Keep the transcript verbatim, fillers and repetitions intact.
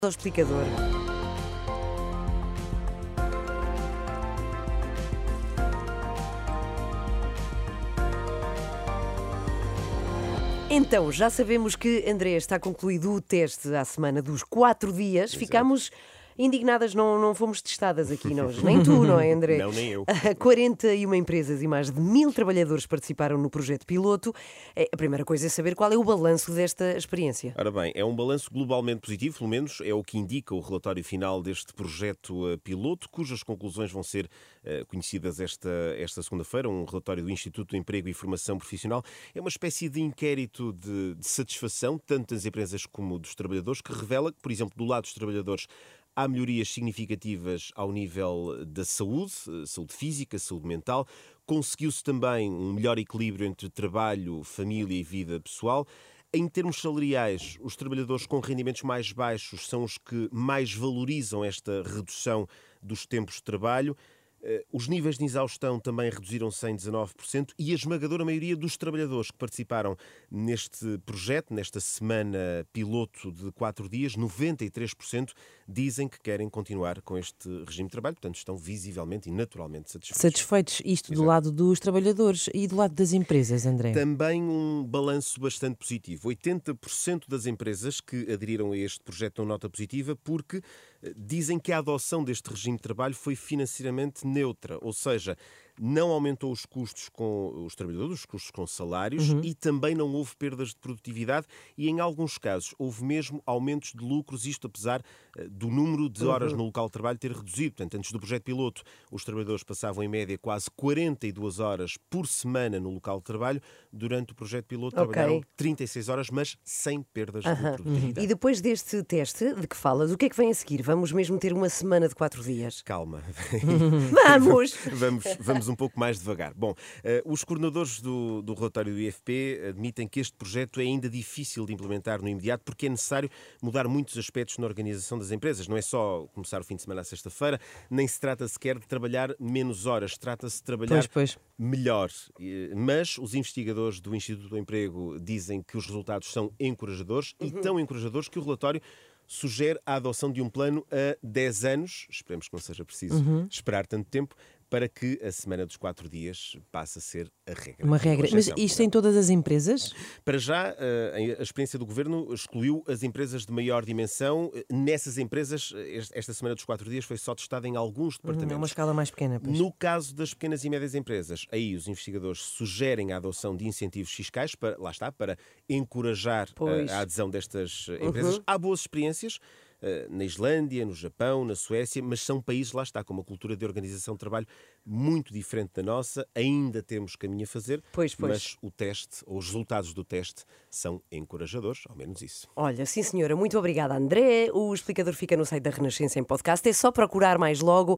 ao explicador. Então, já sabemos que, André, está concluído o teste à semana dos quatro dias. Exato. Ficámos indignadas, não, não fomos testadas aqui, nós. Nem tu, não é, André? Não, nem eu. quarenta e uma empresas e mais de mil trabalhadores participaram no projeto piloto. É, a primeira coisa é saber qual é o balanço desta experiência. Ora bem, é um balanço globalmente positivo, pelo menos é o que indica o relatório final deste projeto uh, piloto, cujas conclusões vão ser uh, conhecidas esta, esta segunda-feira. Um relatório do Instituto do Emprego e Formação Profissional. É uma espécie de inquérito de, de satisfação, tanto das empresas como dos trabalhadores, que revela que, por exemplo, do lado dos trabalhadores, há melhorias significativas ao nível da saúde, saúde física, saúde mental. Conseguiu-se também um melhor equilíbrio entre trabalho, família e vida pessoal. Em termos salariais, os trabalhadores com rendimentos mais baixos são os que mais valorizam esta redução dos tempos de trabalho. Os níveis de exaustão também reduziram-se em dezanove por cento e a esmagadora maioria dos trabalhadores que participaram neste projeto, nesta semana piloto de quatro dias, noventa e três por cento dizem que querem continuar com este regime de trabalho, portanto estão visivelmente e naturalmente satisfeitos. Satisfeitos, isto Exato. Do lado dos trabalhadores e do lado das empresas, André? Também um balanço bastante positivo. oitenta por cento das empresas que aderiram a este projeto dão nota positiva porque dizem que a adoção deste regime de trabalho foi financeiramente neutra, ou seja, não aumentou os custos com os trabalhadores, os custos com salários, Uhum. e também não houve perdas de produtividade e, em alguns casos, houve mesmo aumentos de lucros, isto apesar uh, do número de horas Uhum. no local de trabalho ter reduzido. Portanto, antes do projeto piloto, os trabalhadores passavam em média quase quarenta e duas horas por semana no local de trabalho. Durante o projeto piloto Ok. trabalharam trinta e seis horas, mas sem perdas Aham. de produtividade. E depois deste teste de que falas, o que é que vem a seguir? Vamos mesmo ter uma semana de quatro dias? Calma. Vamos! Vamos, vamos um pouco mais devagar. Bom, eh, os coordenadores do, do relatório do I F P admitem que este projeto é ainda difícil de implementar no imediato porque é necessário mudar muitos aspectos na organização das empresas. Não é só começar o fim de semana à sexta-feira, nem se trata sequer de trabalhar menos horas, trata-se de trabalhar Pois, pois. melhor. Eh, Mas os investigadores do Instituto do Emprego dizem que os resultados são encorajadores e tão encorajadores que o relatório sugere a adoção de um plano a dez anos, esperemos que não seja preciso esperar tanto tempo, para que a semana dos quatro dias passe a ser a regra. Uma regra. Mas exceção, isto em todas as empresas? Para já, a experiência do Governo excluiu as empresas de maior dimensão. Nessas empresas, esta semana dos quatro dias foi só testada em alguns É departamentos. uma escala mais pequena, pois. No caso das pequenas e médias empresas, aí os investigadores sugerem a adoção de incentivos fiscais, para, lá está, para encorajar Pois. a, a adesão destas empresas. Há boas experiências eh, na Islândia, no Japão, na Suécia, mas são países, lá está, com uma cultura de organização de trabalho muito diferente da nossa. Ainda temos caminho a fazer, Pois, pois. mas o teste, ou os resultados do teste, são encorajadores, ao menos isso. Olha, sim senhora, muito obrigada, André. O explicador fica no site da Renascença em podcast. É só procurar mais logo.